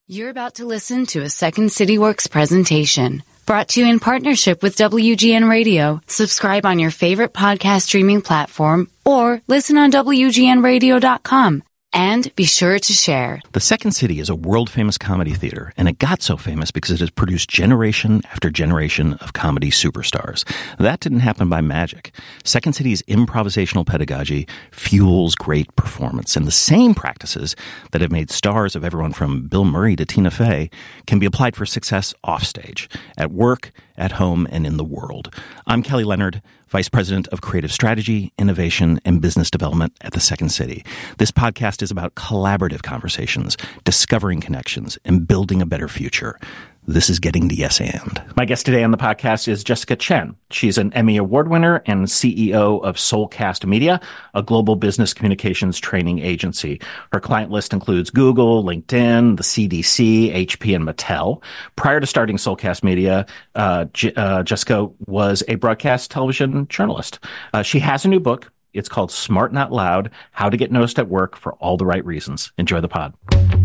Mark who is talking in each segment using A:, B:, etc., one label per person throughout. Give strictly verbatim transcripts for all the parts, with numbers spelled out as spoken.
A: You're about to listen to a Second City Works presentation brought to you in partnership with W G N Radio. Subscribe on your favorite podcast streaming platform or listen on W G N radio dot com. And be sure to share.
B: The Second City is a world-famous comedy theater, and it got so famous because it has produced generation after generation of comedy superstars. That didn't happen by magic. Second City's improvisational pedagogy fuels great performance, and the same practices that have made stars of everyone from Bill Murray to Tina Fey can be applied for success offstage, at work, at home, and in the world. I'm Kelly Leonard, Vice President of Creative Strategy, Innovation, and Business Development at the Second City. This podcast is about collaborative conversations, discovering connections, and building a better future. This is Getting the Yes And. My guest today on the podcast is Jessica Chen. She's an Emmy Award winner and C E O of Soulcast Media, a global business communications training agency. Her client list includes Google, LinkedIn, the C D C, H P, and Mattel. Prior to starting Soulcast Media, uh, J- uh, Jessica was a broadcast television journalist. Uh, she has a new book. It's called Smart Not Loud, How to Get Noticed at Work for All the Right Reasons. Enjoy the pod.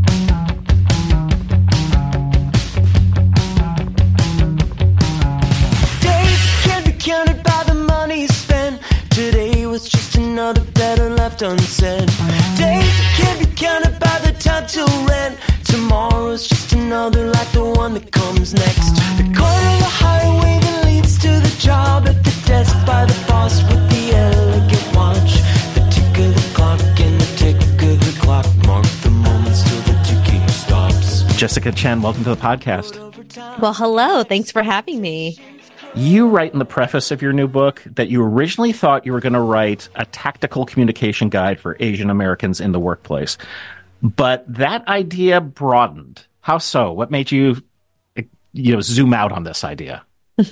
C: Counted by the money spent. Today was just another better left unsaid. Days can't be counted by the time to rent. Tomorrow's just another like the one that comes next. The corner of the highway that leads to the job, at the desk by the boss with the elegant watch. The tick of the clock and the tick of the clock mark the moments till the ticking stops.
B: Jessica Chen, welcome to the podcast.
D: Well, hello. Thanks for having me.
B: You write in the preface of your new book that you originally thought you were going to write a tactical communication guide for Asian Americans in the workplace, but that idea broadened. How so? What made you, you know, zoom out on this idea?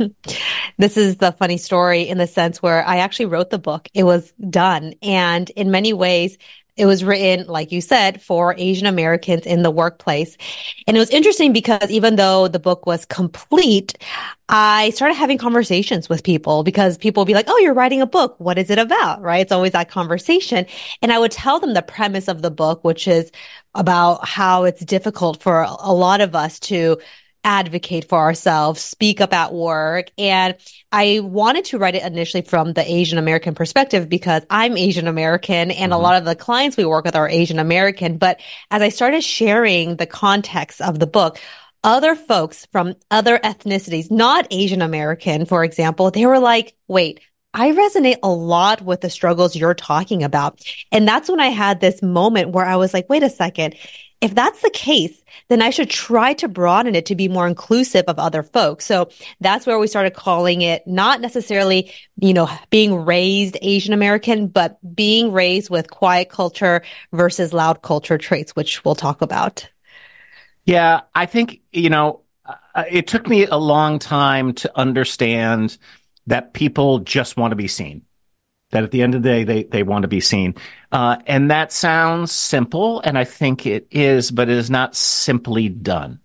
D: This is the funny story in the sense where I actually wrote the book. It was done. And in many ways, it was written, like you said, for Asian Americans in the workplace. And it was interesting because even though the book was complete, I started having conversations with people because people would be like, oh, you're writing a book. What is it about? Right? It's always that conversation. And I would tell them the premise of the book, which is about how it's difficult for a lot of us to advocate for ourselves, speak up at work. And I wanted to write it initially from the Asian American perspective because I'm Asian American and mm-hmm. a lot of the clients we work with are Asian American. But as I started sharing the context of the book, other folks from other ethnicities, not Asian American, for example, they were like, wait, I resonate a lot with the struggles you're talking about. And that's when I had this moment where I was like, wait a second. If that's the case, then I should try to broaden it to be more inclusive of other folks. So that's where we started calling it not necessarily, you know, being raised Asian American, but being raised with quiet culture versus loud culture traits, which we'll talk about.
B: Yeah, I think, you know, uh, it took me a long time to understand that people just want to be seen. That at the end of the day, they, they want to be seen. Uh, and that sounds simple, and I think it is, but it is not simply done.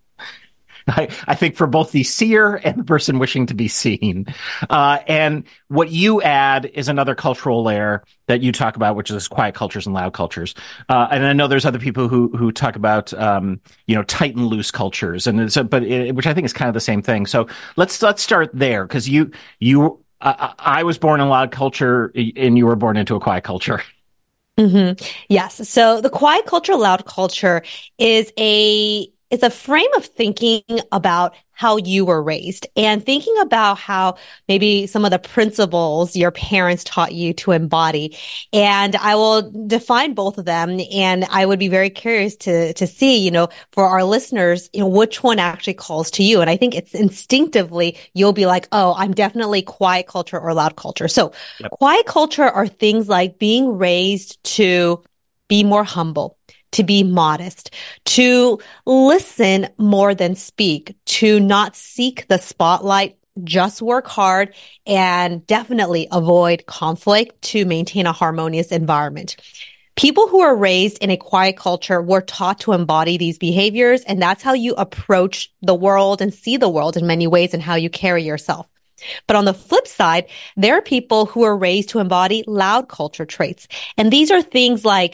B: I, I think for both the seer and the person wishing to be seen. Uh, and what you add is another cultural layer that you talk about, which is quiet cultures and loud cultures. Uh, and I know there's other people who who talk about, um, you know, tight and loose cultures, and it's, but it, which I think is kind of the same thing. So let's let's start there, because you you. I, I was born in a loud culture, and you were born into a quiet culture.
D: Mm-hmm. Yes. So the quiet culture, loud culture is a it's a frame of thinking about how you were raised and thinking about how maybe some of the principles your parents taught you to embody. And I will define both of them. And I would be very curious to, to see, you know, for our listeners, you know, which one actually calls to you. And I think it's instinctively, you'll be like, oh, I'm definitely quiet culture or loud culture. So yep. Quiet culture are things like being raised to be more humble, to be modest, to listen more than speak, to not seek the spotlight, just work hard, and definitely avoid conflict to maintain a harmonious environment. People who are raised in a quiet culture were taught to embody these behaviors, and that's how you approach the world and see the world in many ways and how you carry yourself. But on the flip side, there are people who are raised to embody loud culture traits. And these are things like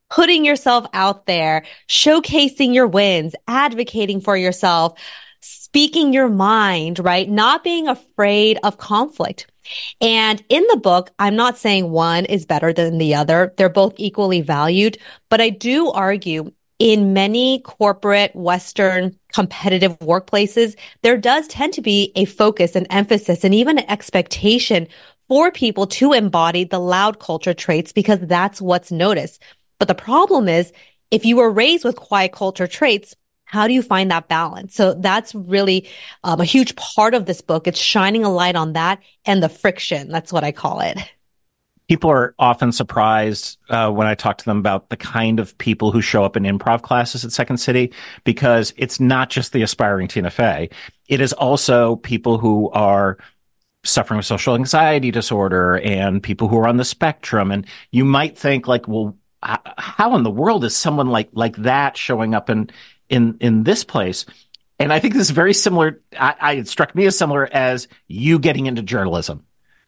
D: putting yourself out there, showcasing your wins, advocating for yourself, speaking your mind, right? Not being afraid of conflict. And in the book, I'm not saying one is better than the other. They're both equally valued, but I do argue in many corporate Western competitive workplaces, there does tend to be a focus, an emphasis, and even an expectation for people to embody the loud culture traits because that's what's noticed. But the problem is, if you were raised with quiet culture traits, how do you find that balance? So that's really um, a huge part of this book. It's shining a light on that and the friction. That's what I call it.
B: People are often surprised uh, when I talk to them about the kind of people who show up in improv classes at Second City, because it's not just the aspiring Tina Fey. It is also people who are suffering with social anxiety disorder and people who are on the spectrum. And you might think like, well, h- how in the world is someone like like that showing up in in in this place? And I think this is very similar. I, I it struck me as similar as you getting into journalism.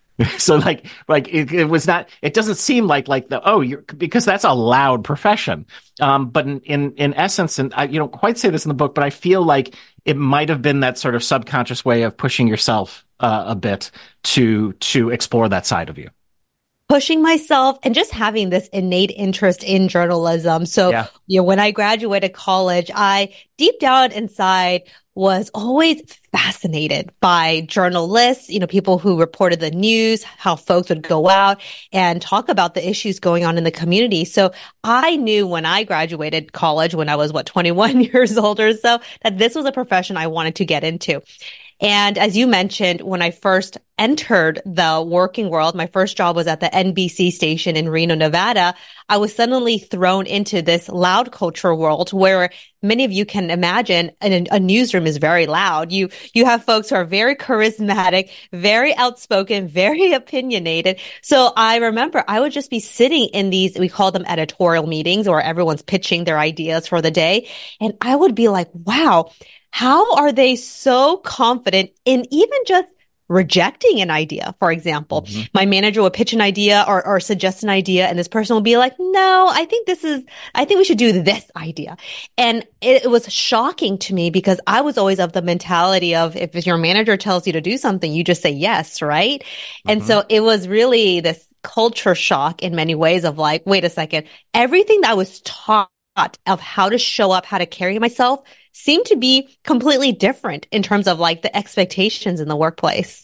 B: So like, like it, it was not, it doesn't seem like, like the, oh, you're, because that's a loud profession. Um, but in, in, in essence, and I, you don't quite say this in the book, but I feel like it might have been that sort of subconscious way of pushing yourself uh, a bit to, to explore that side of you.
D: Pushing myself and just having this innate interest in journalism. So, yeah. you know, when I graduated college, I deep down inside was always fascinated by journalists, you know, people who reported the news, how folks would go out and talk about the issues going on in the community. So I knew when I graduated college, when I was, what, twenty-one years old or so, that this was a profession I wanted to get into. And as you mentioned, when I first entered the working world, my first job was at the N B C station in Reno, Nevada. I was suddenly thrown into this loud culture world where many of you can imagine a, a newsroom is very loud. You, you have folks who are very charismatic, very outspoken, very opinionated. So I remember I would just be sitting in these, we call them editorial meetings, where everyone's pitching their ideas for the day. And I would be like, wow, how are they so confident in even just rejecting an idea? For example, mm-hmm. my manager would pitch an idea or, or suggest an idea, and this person will be like, no, I think this is, I think we should do this idea. And it, it was shocking to me because I was always of the mentality of if your manager tells you to do something, you just say yes, right? Mm-hmm. And so it was really this culture shock in many ways of like, wait a second, everything that I was taught of how to show up, how to carry myself seemed to be completely different in terms of like the expectations in the workplace.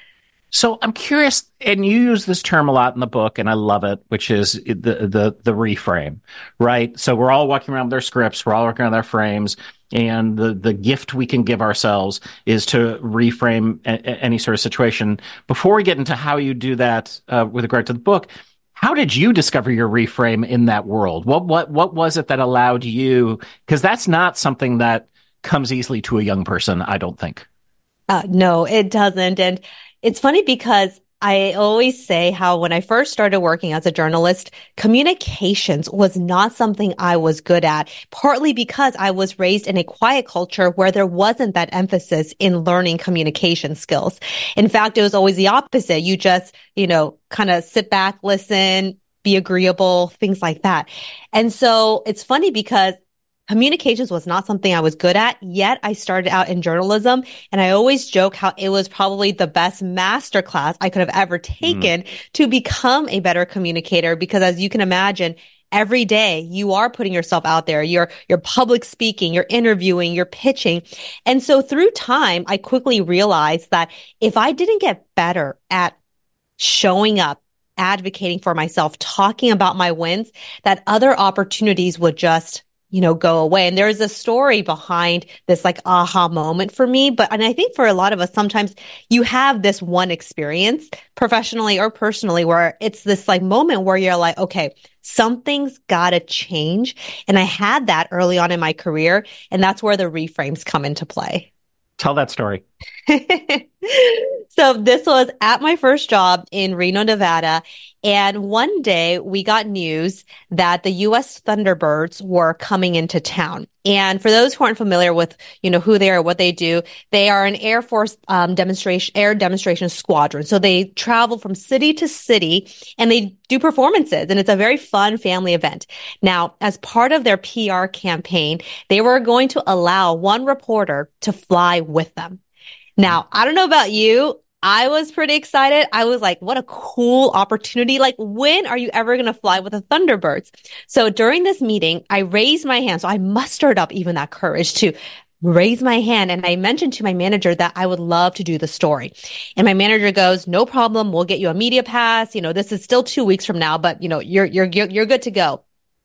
B: So I'm curious, and you use this term a lot in the book, and I love it, which is the the the reframe, right? So we're all walking around with our scripts, we're all working on our frames, and the the gift we can give ourselves is to reframe a, a, any sort of situation. Before we get into how you do that uh, with regard to the book, how did you discover your reframe in that world? What what what was it that allowed you? Because that's not something that comes easily to a young person, I don't think.
D: Uh, no, it doesn't. And it's funny because I always say how when I first started working as a journalist, communications was not something I was good at, partly because I was raised in a quiet culture where there wasn't that emphasis in learning communication skills. In fact, it was always the opposite. You just, you know, kind of sit back, listen, be agreeable, things like that. And so it's funny because communications was not something I was good at, yet I started out in journalism. And I always joke how it was probably the best masterclass I could have ever taken mm. to become a better communicator. Because as you can imagine, every day you are putting yourself out there. You're, you're public speaking, you're interviewing, you're pitching. And so through time, I quickly realized that if I didn't get better at showing up, advocating for myself, talking about my wins, that other opportunities would just you know, go away. And there's a story behind this like aha moment for me. But, and I think for a lot of us, sometimes you have this one experience professionally or personally where it's this like moment where you're like, okay, something's gotta change. And I had that early on in my career. And that's where the reframes come into play.
B: Tell that story.
D: So this was at my first job in Reno, Nevada. And one day we got news that the U S Thunderbirds were coming into town. And for those who aren't familiar with, you know, who they are, what they do, they are an Air Force um, demonstration, air demonstration squadron. So they travel from city to city and they do performances, and it's a very fun family event. Now, as part of their P R campaign, they were going to allow one reporter to fly with them. Now, I don't know about you. I was pretty excited. I was like, what a cool opportunity. Like, when are you ever going to fly with the Thunderbirds? So during this meeting, I raised my hand. So I mustered up even that courage to raise my hand. And I mentioned to my manager that I would love to do the story. And my manager goes, no problem. We'll get you a media pass. You know, this is still two weeks from now, but you know, you're, you're, you're, you're good to go.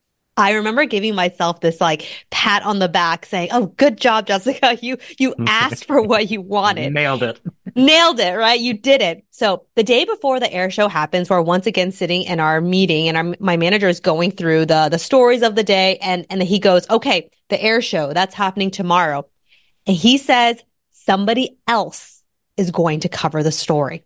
D: I remember giving myself this like pat on the back saying, oh, good job, Jessica. You, you asked for what you wanted.
E: Nailed it.
D: Nailed it, right? You did it. So the day before the air show happens, we're once again sitting in our meeting and our, my manager is going through the, the stories of the day. And, and he goes, okay, the air show, that's happening tomorrow. And he says, somebody else is going to cover the story.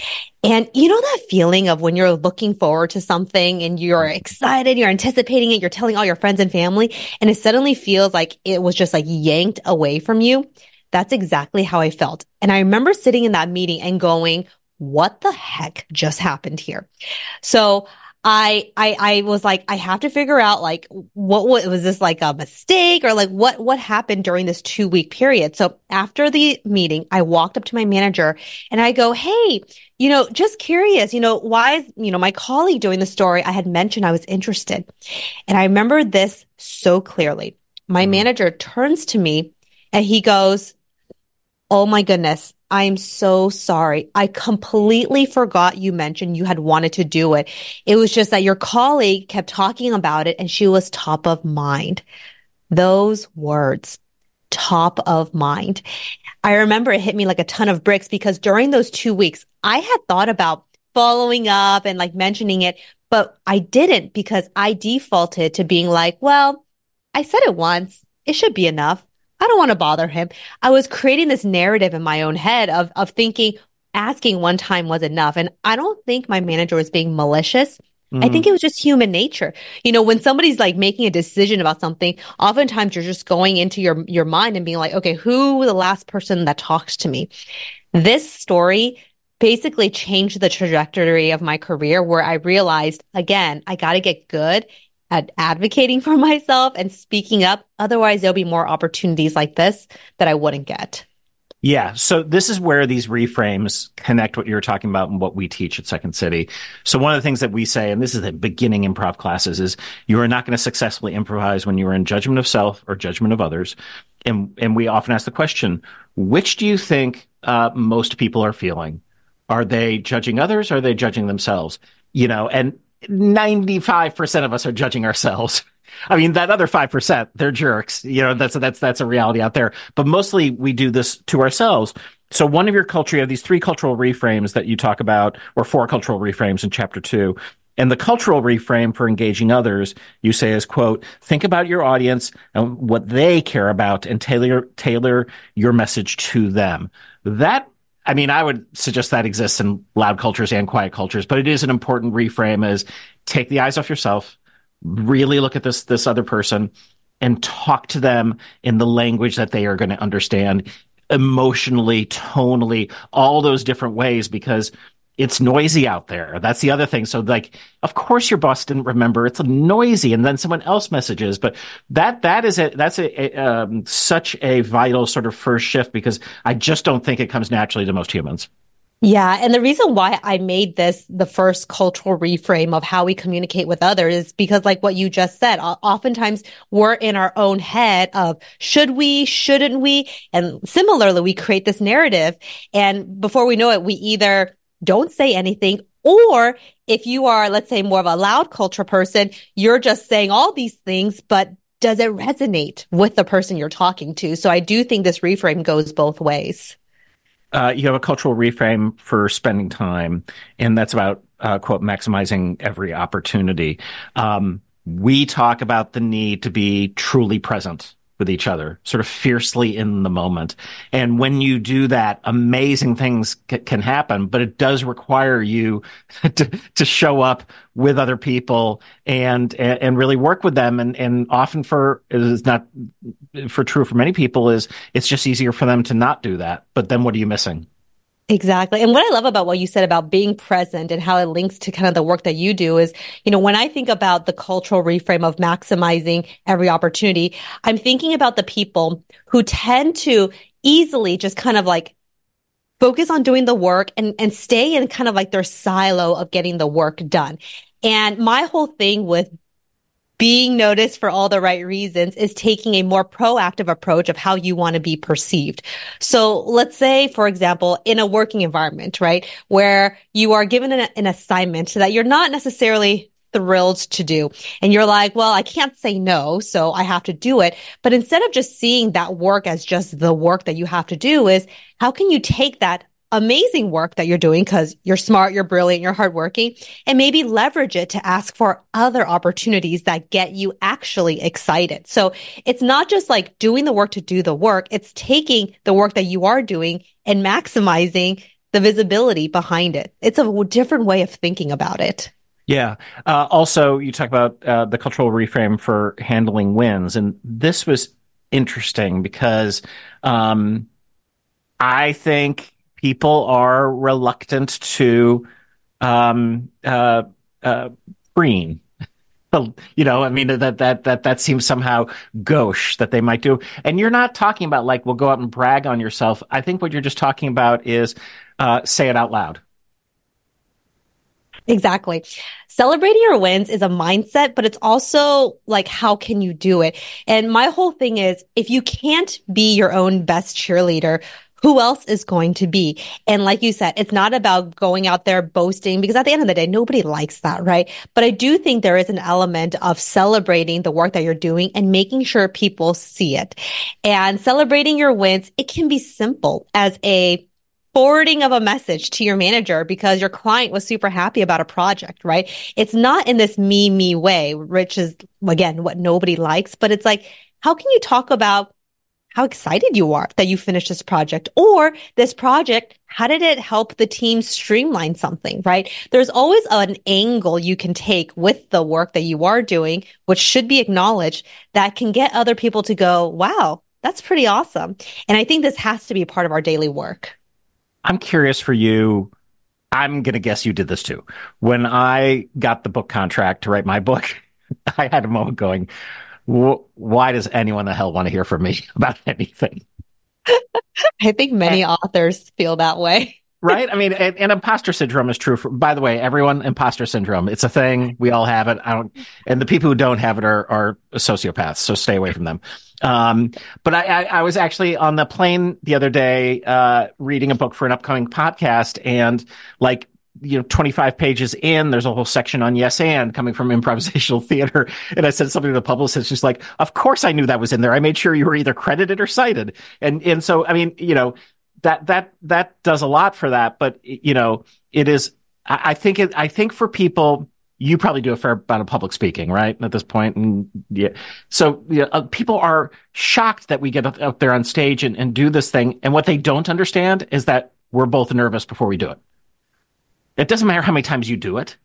D: And you know that feeling of when you're looking forward to something and you're excited, you're anticipating it, you're telling all your friends and family, and it suddenly feels like it was just like yanked away from you? That's exactly how I felt. And I remember sitting in that meeting and going, what the heck just happened here? So I, I, I was like, I have to figure out like, what, what was this like a mistake or like what, what happened during this two week period? So after the meeting, I walked up to my manager and I go, hey, you know, just curious, you know, why is, you know, my colleague doing the story? I had mentioned I was interested. And I remember this so clearly. My manager turns to me and he goes, oh my goodness, I'm so sorry. I completely forgot you mentioned you had wanted to do it. It was just that your colleague kept talking about it and she was top of mind. Those words, top of mind. I remember it hit me like a ton of bricks because during those two weeks, I had thought about following up and like mentioning it, but I didn't because I defaulted to being like, well, I said it once. It should be enough. I don't want to bother him. I was creating this narrative in my own head of, of thinking asking one time was enough. And I don't think my manager was being malicious. Mm-hmm. I think it was just human nature. You know, when somebody's like making a decision about something, oftentimes you're just going into your, your mind and being like, okay, who was the last person that talked to me? This story basically changed the trajectory of my career where I realized, again, I got to get good at advocating for myself and speaking up. Otherwise, there'll be more opportunities like this that I wouldn't get.
E: Yeah. So this is where these reframes connect what you're talking about and what we teach at Second City. So one of the things that we say, and this is the beginning improv classes, is you are not going to successfully improvise when you are in judgment of self or judgment of others. And, and we often ask the question, which do you think uh, most people are feeling? Are they judging others or are they judging themselves? You know, and ninety-five percent of us are judging ourselves. I mean, that other five percent, they're jerks. You know, that's, that's, that's a reality out there. But mostly we do this to ourselves. So one of your culture, you have these three cultural reframes that you talk about, or four cultural reframes in chapter two. And the cultural reframe for engaging others, you say is, quote, think about your audience and what they care about and tailor, tailor your message to them. That I mean, I would suggest that exists in loud cultures and quiet cultures, but it is an important reframe is take the eyes off yourself, really look at this, this other person and talk to them in the language that they are going to understand emotionally, tonally, all those different ways, because it's noisy out there. That's the other thing. So like, of course your boss didn't remember. It's noisy. And then someone else messages, but that, that is a, that's a, a um, such a vital sort of first shift, because I just don't think it comes naturally to most humans.
D: Yeah. And the reason why I made this the first cultural reframe of how we communicate with others is because like what you just said, oftentimes we're in our own head of should we, shouldn't we? And similarly, we create this narrative. And before we know it, we either don't say anything, or if you are, let's say, more of a loud culture person, you're just saying all these things, but does it resonate with the person you're talking to? So I do think this reframe goes both ways.
E: Uh, you have a cultural reframe for spending time, and that's about, uh, quote, maximizing every opportunity. Um, we talk about the need to be truly present with each other, sort of fiercely in the moment. And when you do that, amazing things c- can happen, but it does require you to, to show up with other people and, and, and really work with them. And, and often for, it is not for true for many people is it's just easier for them to not do that. But then what are you missing?
D: Exactly. And what I love about what you said about being present and how it links to kind of the work that you do is, you know, when I think about the cultural reframe of maximizing every opportunity, I'm thinking about the people who tend to easily just kind of like focus on doing the work and, and stay in kind of like their silo of getting the work done. And my whole thing with being noticed for all the right reasons is taking a more proactive approach of how you want to be perceived. So let's say, for example, in a working environment, right, where you are given an, an assignment that you're not necessarily thrilled to do. And you're like, well, I can't say no, so I have to do it. But instead of just seeing that work as just the work that you have to do is how can you take that amazing work that you're doing because you're smart, you're brilliant, you're hardworking, and maybe leverage it to ask for other opportunities that get you actually excited. So it's not just like doing the work to do the work. It's taking the work that you are doing and maximizing the visibility behind it. It's a different way of thinking about it.
E: Yeah. Uh, also, you talk about uh, the cultural reframe for handling wins. And this was interesting because um, I think people are reluctant to um, uh, uh, preen. You know, I mean, that, that, that, that seems somehow gauche that they might do. And you're not talking about like, well, go out and brag on yourself. I think what you're just talking about is uh, say it out loud.
D: Exactly. Celebrating your wins is a mindset, but it's also like, how can you do it? And my whole thing is, if you can't be your own best cheerleader, who else is going to be? And like you said, it's not about going out there boasting because at the end of the day, nobody likes that, right? But I do think there is an element of celebrating the work that you're doing and making sure people see it. And celebrating your wins, it can be simple as a forwarding of a message to your manager because your client was super happy about a project, right? It's not in this me, me way, which is, again, what nobody likes, but it's like, how can you talk about how excited you are that you finished this project or this project, how did it help the team streamline something, right? There's always an angle you can take with the work that you are doing, which should be acknowledged, that can get other people to go, wow, that's pretty awesome. And I think this has to be part of our daily work.
E: I'm curious for you. I'm going to guess you did this too. When I got the book contract to write my book, I had a moment going, why does anyone the hell want to hear from me about anything?
D: I think many and, authors feel that way.
E: Right? I mean, and, and imposter syndrome is true. For, by the way, everyone, imposter syndrome. It's a thing. We all have it. I don't, and the people who don't have it are, are sociopaths. So stay away from them. Um, but I, I, I was actually on the plane the other day, uh, reading a book for an upcoming podcast, and like, you know, twenty-five pages in, there's a whole section on yes and coming from improvisational theater. And I said something to the publicist, just like, of course I knew that was in there. I made sure you were either credited or cited. And, and so, I mean, you know, that, that, that does a lot for that. But, you know, it is, I, I think it, I think for people, you probably do a fair amount of public speaking, right? At this point. And yeah. So yeah, uh, people are shocked that we get out there on stage and, and do this thing. And what they don't understand is that we're both nervous before we do it. It doesn't matter how many times you do it.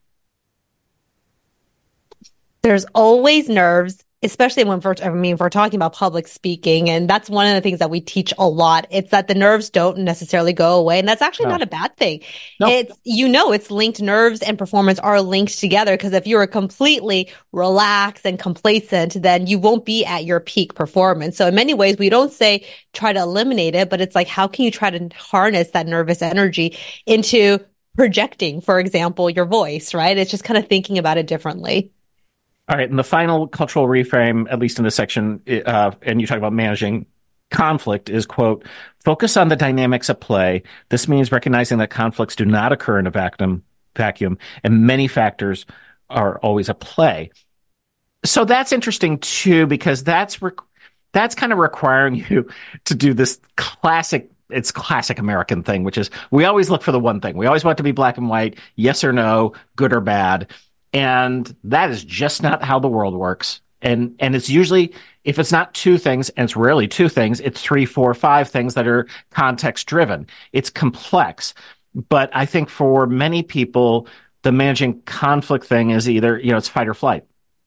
D: There's always nerves, especially when we're, I mean, if we're talking about public speaking. And that's one of the things that we teach a lot. It's that the nerves don't necessarily go away. And that's actually no. not a bad thing. No. It's, you know, it's linked. Nerves and performance are linked together, because if you're completely relaxed and complacent, then you won't be at your peak performance. So in many ways, we don't say try to eliminate it, but it's like, how can you try to harness that nervous energy into projecting, for example, your voice, right? It's just kind of thinking about it differently.
E: All right. And the final cultural reframe, at least in this section, uh, and you talk about managing conflict, is, quote, focus on the dynamics at play. This means recognizing that conflicts do not occur in a vacuum, vacuum, and many factors are always at play. So that's interesting too, because that's, re- that's kind of requiring you to do this classic It's classic American thing, which is we always look for the one thing. We always want it to be black and white, yes or no, good or bad. And that is just not how the world works. And and it's usually if it's not two things, and it's rarely two things, it's three, four, five things that are context driven. It's complex. But I think for many people, the managing conflict thing is either, you know, it's fight or flight,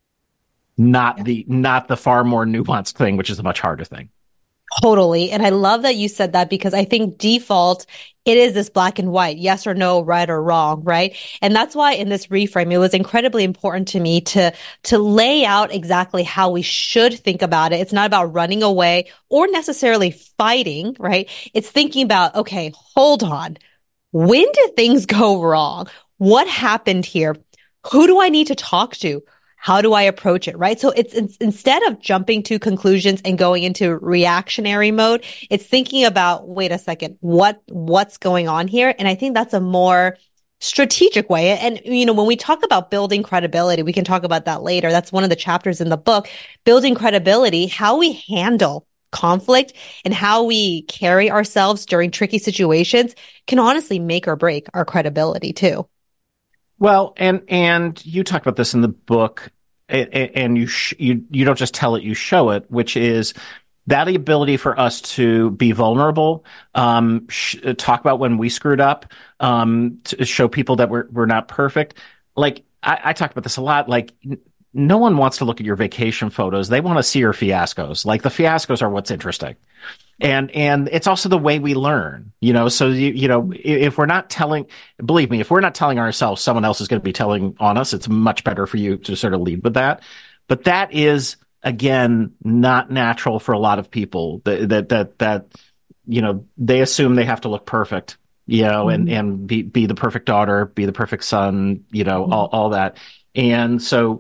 E: not the not the far more nuanced thing, which is a much harder thing.
D: Totally. And I love that you said that, because I think default, it is this black and white, yes or no, right or wrong, right? And that's why in this reframe, it was incredibly important to me to, to lay out exactly how we should think about it. It's not about running away or necessarily fighting, right? It's thinking about, okay, hold on. When did things go wrong? What happened here? Who do I need to talk to? How do I approach it, right? So it's, it's instead of jumping to conclusions and going into reactionary mode, it's thinking about, wait a second, what what's going on here? And I think that's a more strategic way. And, you know, when we talk about building credibility, we can talk about that later. That's one of the chapters in the book, building credibility, how we handle conflict and how we carry ourselves during tricky situations can honestly make or break our credibility too.
E: Well, and and you talk about this in the book, and, and you sh- you you don't just tell it, you show it, which is that ability for us to be vulnerable, um, sh- talk about when we screwed up, um, to show people that we're we're not perfect. Like I, I talk about this a lot. Like n- no one wants to look at your vacation photos; they want to see your fiascos. Like the fiascos are what's interesting. And and it's also the way we learn, you know. So you you know, if we're not telling, believe me, if we're not telling ourselves, someone else is going to be telling on us. It's much better for you to sort of lead with that. But that is again not natural for a lot of people. That that that, that you know, they assume they have to look perfect, you know, mm-hmm. and and be be the perfect daughter, be the perfect son, you know, mm-hmm. all all that. And so,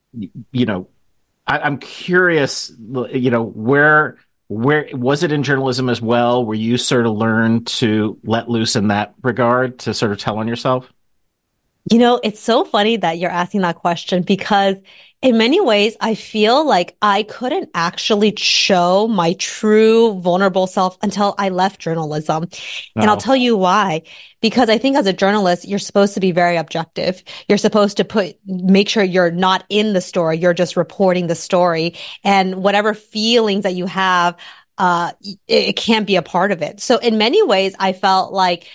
E: you know, I, I'm curious, you know, where. Where was it in journalism as well, where you sort of learned to let loose in that regard, to sort of tell on yourself?
D: You know, it's so funny that you're asking that question, because in many ways, I feel like I couldn't actually show my true vulnerable self until I left journalism. No. And I'll tell you why. Because I think as a journalist, you're supposed to be very objective. You're supposed to put, make sure you're not in the story. You're just reporting the story, and whatever feelings that you have, uh, it, it can't be a part of it. So in many ways, I felt like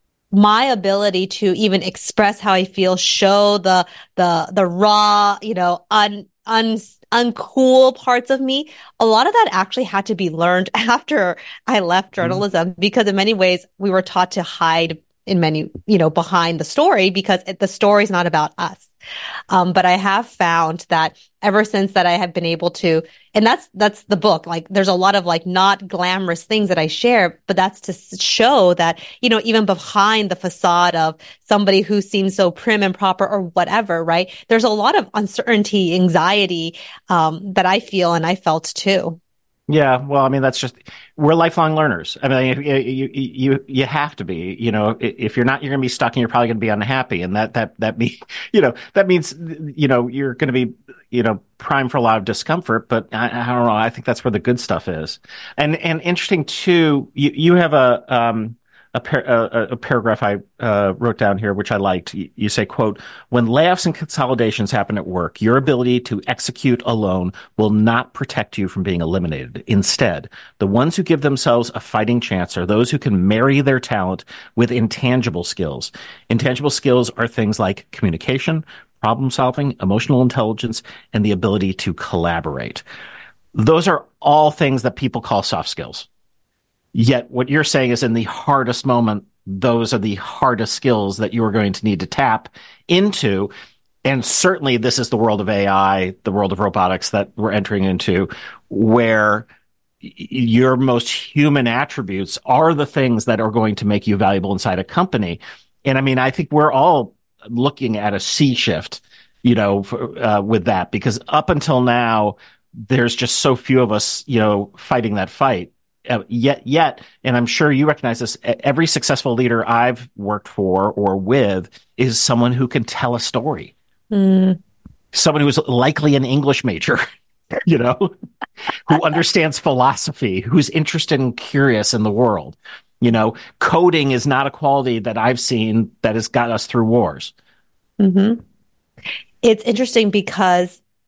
D: my ability to even express how I feel, show the, the, the raw, you know, un, un, uncool parts of me. A lot of that actually had to be learned after I left journalism, mm-hmm. because in many ways we were taught to hide in many, you know, behind the story, because it, the story is not about us. Um, but I have found that ever since that I have been able to, and that's, that's the book. Like there's a lot of like not glamorous things that I share, but that's to show that, you know, even behind the facade of somebody who seems so prim and proper or whatever, right? There's a lot of uncertainty, anxiety, um, that I feel and I felt too.
E: Yeah, well, I mean, that's just, we're lifelong learners. I mean, you you you, you have to be. You know, if you're not, you're going to be stuck, and you're probably going to be unhappy, and that that that means, you know, that means, you know, you're going to be, you know, primed for a lot of discomfort. But I, I don't know. I think that's where the good stuff is. And and interesting too. You you have a um. A, par- a, a paragraph I uh, wrote down here, which I liked. You, you say, quote, "When layoffs and consolidations happen at work, your ability to execute alone will not protect you from being eliminated. Instead, the ones who give themselves a fighting chance are those who can marry their talent with intangible skills. Intangible skills are things like communication, problem solving, emotional intelligence, and the ability to collaborate. Those are all things that people call soft skills. Yet what you're saying is in the hardest moment, those are the hardest skills that you are going to need to tap into. And certainly this is the world of A I, the world of robotics that we're entering into, where your most human attributes are the things that are going to make you valuable inside a company. And I mean, I think we're all looking at a sea shift, you know, for, uh, with that, because up until now, there's just so few of us, you know, fighting that fight. Uh, yet, yet, and I'm sure you recognize this, every successful leader I've worked for or with is someone who can tell a story. Mm. Someone who is likely an English major, you know, who understands philosophy, who's interested and curious in the world. You know, coding is not a quality that I've seen that has got us through wars.
D: Mm-hmm. It's interesting because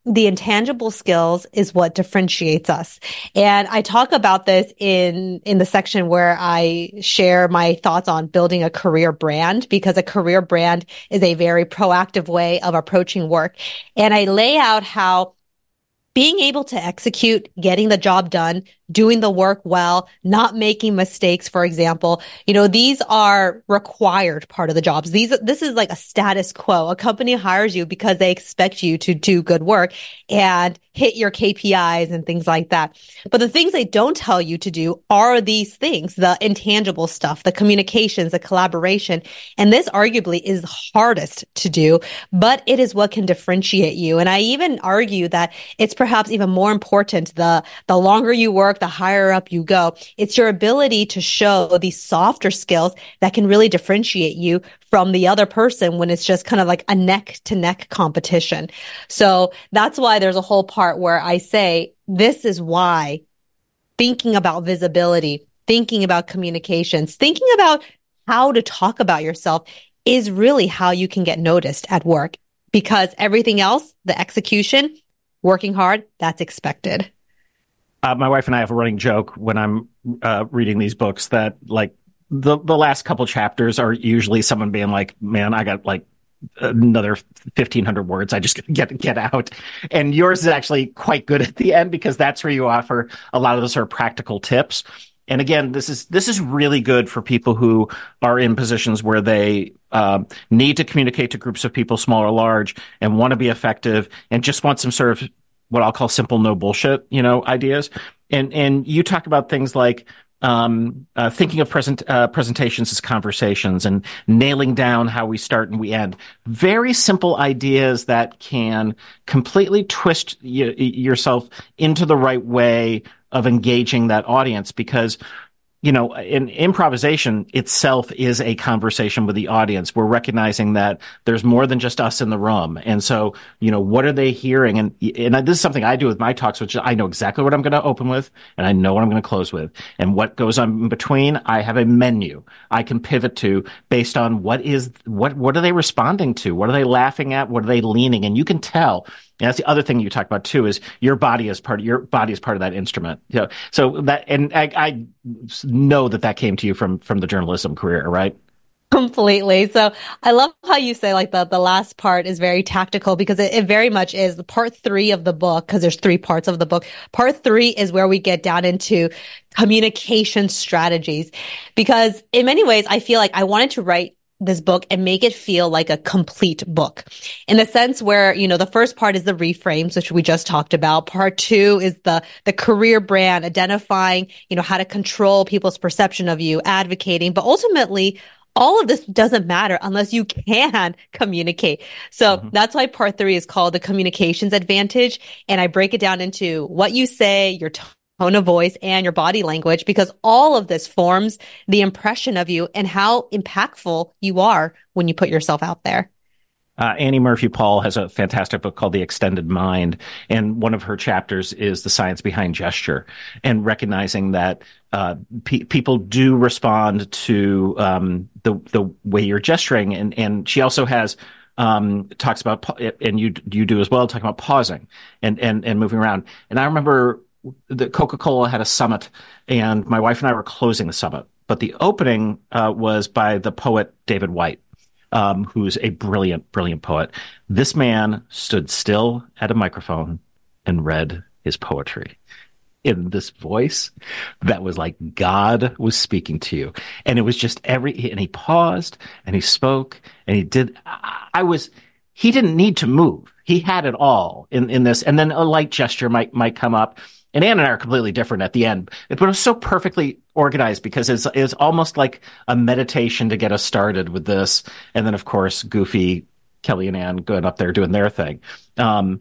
D: the intangible skills is what differentiates us. And I talk about this in, in the section where I share my thoughts on building a career brand, because a career brand is a very proactive way of approaching work. And I lay out how being able to execute, getting the job done, doing the work well, not making mistakes, for example, you know, these are required part of the jobs. These, this is like a status quo. A company hires you because they expect you to do good work and hit your K P Is and things like that. But the things they don't tell you to do are these things, the intangible stuff, the communications, the collaboration. And this arguably is hardest to do, but it is what can differentiate you. And I even argue that it's perhaps even more important the, the longer you work, the higher up you go. It's your ability to show these softer skills that can really differentiate you from the other person when it's just kind of like a neck to neck competition. So that's why there's a whole part where I say, this is why thinking about visibility, thinking about communications, thinking about how to talk about yourself is really how you can get noticed at work, because everything else, the execution, working hard, that's expected.
E: Uh, my wife and I have a running joke when I'm uh, reading these books that, like, the the last couple chapters are usually someone being like, "Man, I got like another fifteen hundred words. I just gotta get get out." And yours is actually quite good at the end, because that's where you offer a lot of the sort of practical tips. And again, this is this is really good for people who are in positions where they uh, need to communicate to groups of people, small or large, and want to be effective, and just want some sort of what I'll call simple, no bullshit, you know, ideas. And and you talk about things like um, uh, thinking of present uh, presentations as conversations, and nailing down how we start and we end. Very simple ideas that can completely twist y- yourself into the right way of engaging that audience, because, you know, in improvisation itself is a conversation with the audience. We're recognizing that there's more than just us in the room. And so, you know, what are they hearing? And, and this is something I do with my talks, which I know exactly what I'm going to open with, and I know what I'm going to close with. And what goes on in between, I have a menu I can pivot to based on what is, what, what are they responding to? What are they laughing at? What are they leaning? And you can tell. And that's the other thing you talk about too, is your body is part of your body is part of that instrument. You know, so that, and I, I know that that came to you from from the journalism career, right?
D: Completely. So I love how you say like the, the last part is very tactical, because it, it very much is. The part three of the book, because there's three parts of the book. Part three is where we get down into communication strategies, because in many ways, I feel like I wanted to write this book and make it feel like a complete book, in the sense where, you know, the first part is the reframes, which we just talked about. Part two is the, the career brand, identifying, you know, how to control people's perception of you, advocating, but ultimately all of this doesn't matter unless you can communicate. So mm-hmm. that's why part three is called the communications advantage. And I break it down into what you say, your tone tone of voice, and your body language, because all of this forms the impression of you and how impactful you are when you put yourself out there.
E: Uh, Annie Murphy Paul has a fantastic book called The Extended Mind, and one of her chapters is the science behind gesture, and recognizing that uh, pe- people do respond to um, the the way you're gesturing, and and she also has um, talks about, and you you do as well, talking about pausing and and and moving around. And I remember the Coca-Cola had a summit, and my wife and I were closing the summit, but the opening uh, was by the poet David Whyte, um, who's a brilliant, brilliant poet. This man stood still at a microphone and read his poetry in this voice that was like God was speaking to you. And it was just every, and he paused and he spoke and he did, I, I was, he didn't need to move. He had it all in, in this. And then a light gesture might, might come up. And Ann and I are completely different at the end. But it was so perfectly organized, because it's, it's almost like a meditation to get us started with this. And then, of course, Goofy, Kelly and Ann going up there doing their thing. Um,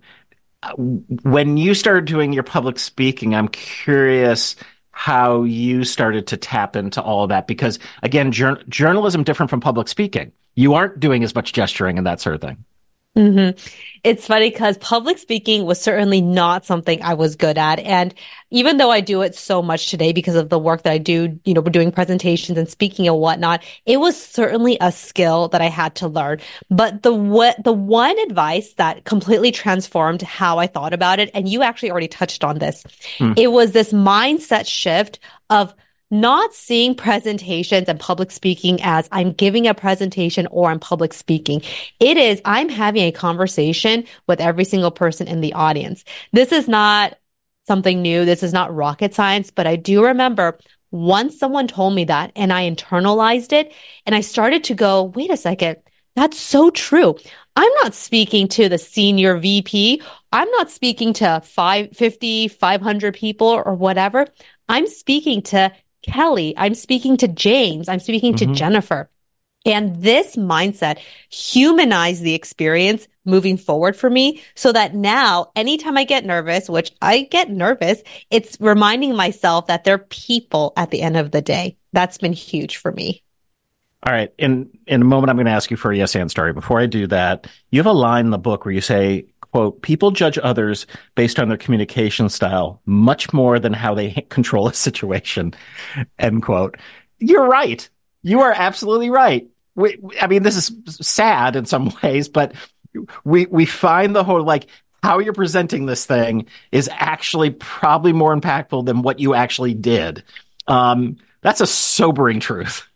E: when you started doing your public speaking, I'm curious how you started to tap into all of that. Because, again, jur- journalism different from public speaking. You aren't doing as much gesturing and that sort of thing.
D: Mm-hmm. It's funny because public speaking was certainly not something I was good at. And even though I do it so much today because of the work that I do, you know, doing presentations and speaking and whatnot, it was certainly a skill that I had to learn. But the what the one advice that completely transformed how I thought about it, and you actually already touched on this,
E: Hmm.
D: it was this mindset shift of not seeing presentations and public speaking as I'm giving a presentation or I'm public speaking. It is, I'm having a conversation with every single person in the audience. This is not something new. This is not rocket science, but I do remember once someone told me that and I internalized it and I started to go, wait a second, that's so true. I'm not speaking to the senior V P. I'm not speaking to five, fifty, five hundred people or whatever. I'm speaking to Kelly. I'm speaking to James. I'm speaking to
E: Mm-hmm.
D: Jennifer. And this mindset humanized the experience moving forward for me so that now anytime I get nervous, which I get nervous, it's reminding myself that they're people at the end of the day. That's been huge for me.
E: All right. In in a moment, I'm going to ask you for a yes and story. Before I do that, you have a line in the book where you say, quote, people judge others based on their communication style much more than how they control a situation, end quote. You're right. You are absolutely right. We, I mean, this is sad in some ways, but we we find the whole, like, how you're presenting this thing is actually probably more impactful than what you actually did. Um, that's a sobering truth.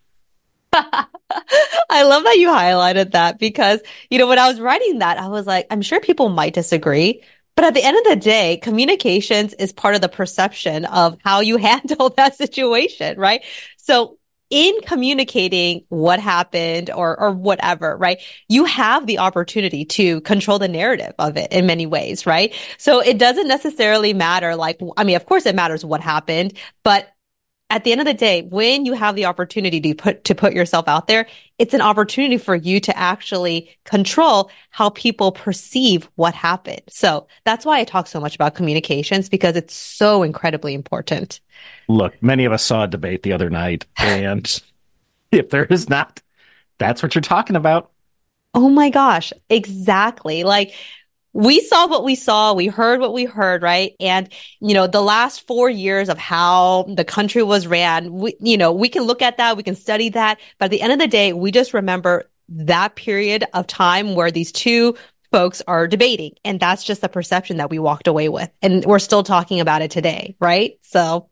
D: I love that you highlighted that because, you know, when I was writing that, I was like, I'm sure people might disagree. But at the end of the day, communications is part of the perception of how you handle that situation, right? So in communicating what happened or, or whatever, right? You have the opportunity to control the narrative of it in many ways, right? So it doesn't necessarily matter. Like, I mean, of course it matters what happened, but at the end of the day, when you have the opportunity to put to put yourself out there, it's an opportunity for you to actually control how people perceive what happened. So that's why I talk so much about communications, because it's so incredibly important.
E: Look, many of us saw a debate the other night, and if there is not, that's what you're talking about.
D: Oh my gosh, exactly. Like, we saw what we saw, we heard what we heard, right? And, you know, the last four years of how the country was ran, we, you know, we can look at that, we can study that. But at the end of the day, we just remember that period of time where these two folks are debating. And that's just the perception that we walked away with. And we're still talking about it today, right? So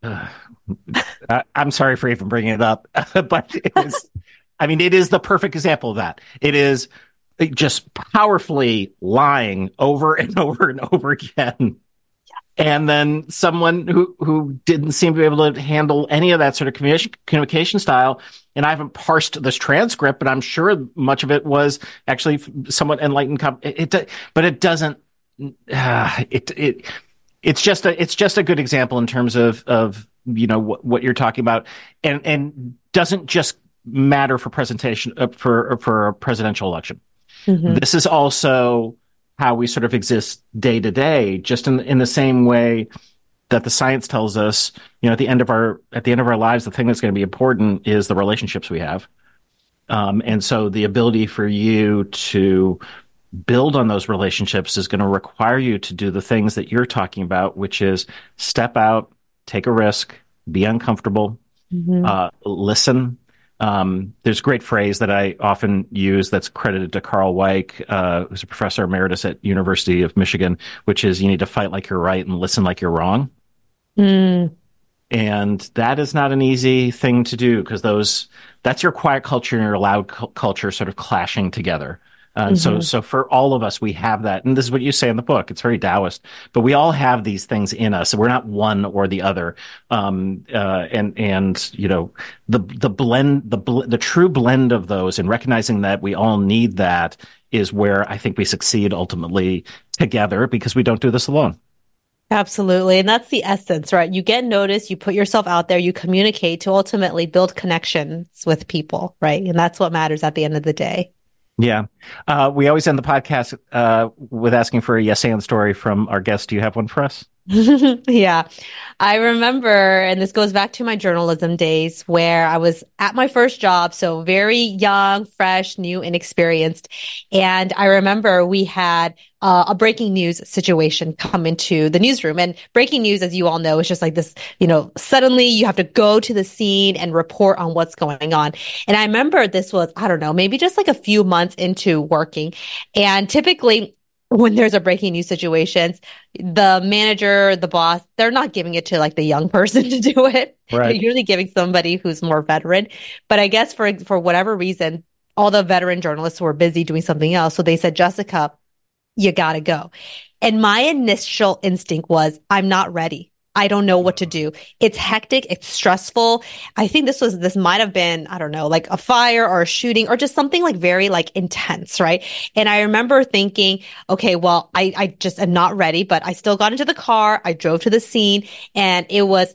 E: I, I'm sorry for even bringing it up, but it is, I mean, it is the perfect example of that. It is just powerfully lying over and over and over again. And then someone who, who didn't seem to be able to handle any of that sort of communication, communication style. And I haven't parsed this transcript, but I'm sure much of it was actually somewhat enlightened. It, it, but it doesn't, uh, it, it, it's just a, it's just a good example in terms of, of, you know, what, what you're talking about, and, and doesn't just matter for presentation, uh, for, for a presidential election. Mm-hmm. This is also how we sort of exist day to day, just in in the same way that the science tells us, you know, at the end of our at the end of our lives, the thing that's going to be important is the relationships we have. Um, and so the ability for you to build on those relationships is going to require you to do the things that you're talking about, which is step out, take a risk, be uncomfortable, mm-hmm. uh, listen. Um, there's a great phrase that I often use that's credited to Carl Weick, uh, who's a professor emeritus at University of Michigan, which is you need to fight like you're right and listen like you're wrong.
D: Mm.
E: And that is not an easy thing to do, because those that's your quiet culture and your loud cu- culture sort of clashing together. Uh, mm-hmm. So, so for all of us, we have that, and this is what you say in the book. It's very Taoist, but we all have these things in us. We're not one or the other. Um, uh, and and you know, the the blend, the bl- the true blend of those, and recognizing that we all need that is where I think we succeed ultimately together, because we don't do this alone.
D: Absolutely. And that's the essence, right? You get noticed, you put yourself out there, you communicate to ultimately build connections with people, right? And that's what matters at the end of the day.
E: Yeah. Uh, we always end the podcast uh, with asking for a yes and story from our guest. Do you have one for us?
D: Yeah. I remember, and this goes back to my journalism days where I was at my first job. So very young, fresh, new, inexperienced. And I remember we had uh, a breaking news situation come into the newsroom. And breaking news, as you all know, is just like this, you know, suddenly you have to go to the scene and report on what's going on. And I remember this was, I don't know, maybe just like a few months into working. And typically, when there's a breaking news situations, the manager, the boss, they're not giving it to like the young person to do it.
E: Right.
D: They're usually giving somebody who's more veteran. But I guess for for whatever reason, all the veteran journalists were busy doing something else. So they said, Jessica, you gotta go. And my initial instinct was, I'm not ready. I don't know what to do. It's hectic. It's stressful. I think this was, this might have been, I don't know, like a fire or a shooting or just something like very like intense, right? And I remember thinking, okay, well, I, I just am not ready, but I still got into the car. I drove to the scene and it was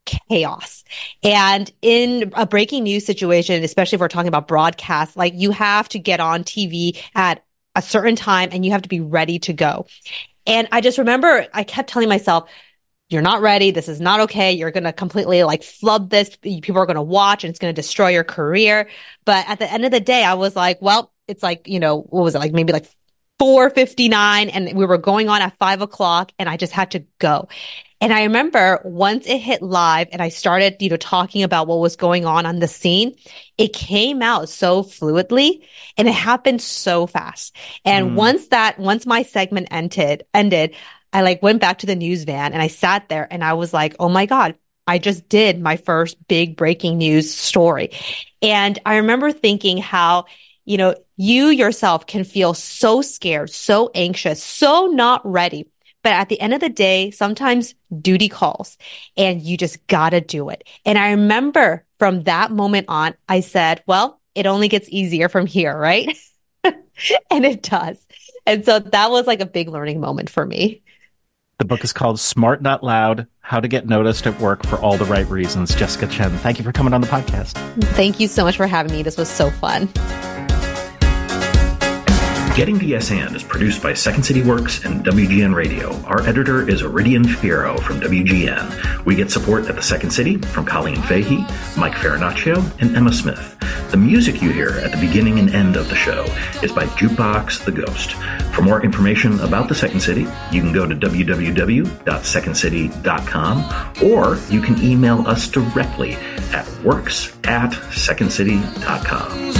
D: chaos. And in a breaking news situation, especially if we're talking about broadcast, like you have to get on T V at a certain time and you have to be ready to go. And I just remember I kept telling myself, you're not ready. This is not okay. You're going to completely like flub this. People are going to watch and it's going to destroy your career. But at the end of the day, I was like, well, it's like, you know, what was it? Like maybe like four fifty-nine and we were going on at five o'clock and I just had to go. And I remember once it hit live and I started, you know, talking about what was going on on the scene, it came out so fluidly and it happened so fast. And mm. once that, once my segment ended, ended, I like went back to the news van and I sat there and I was like, oh my God, I just did my first big breaking news story. And I remember thinking how, you know, you yourself can feel so scared, so anxious, so not ready. But at the end of the day, sometimes duty calls and you just gotta do it. And I remember from that moment on, I said, well, it only gets easier from here, right? And it does. And so that was like a big learning moment for me.
E: The book is called Smart Not Loud, How to Get Noticed at Work for All the Right Reasons. Jessica Chen, thank you for coming on the podcast.
D: Thank you so much for having me. This was so fun.
B: Getting to Yes And is produced by Second City Works and W G N Radio. Our editor is Iridian Fierro from W G N. We get support at the Second City from Colleen Fahey, Mike Farinaccio, and Emma Smith. The music you hear at the beginning and end of the show is by Jukebox the Ghost. For more information about the Second City, you can go to w w w dot second city dot com or you can email us directly at works at second city dot com.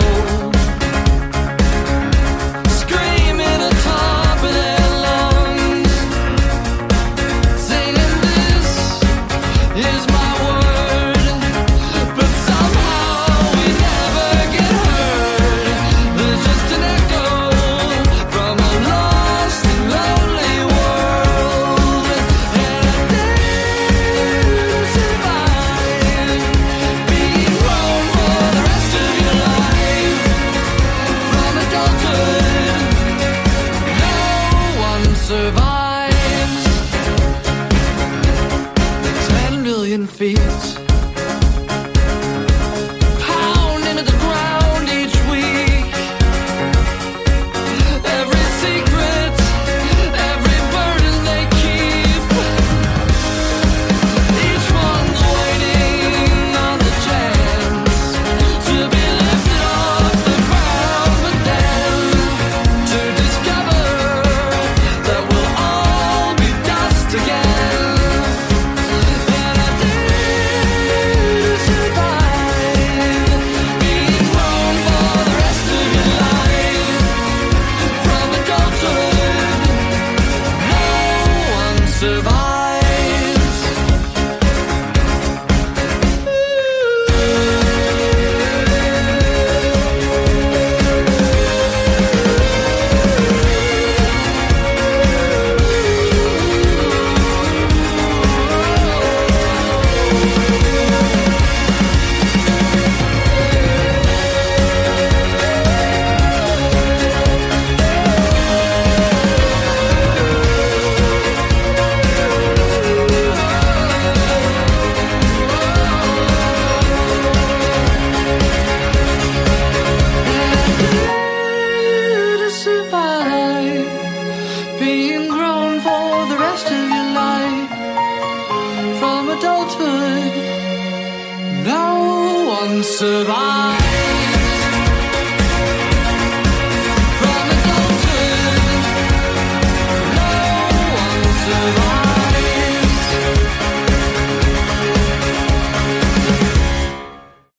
C: Screaming atop of their lungs. survive.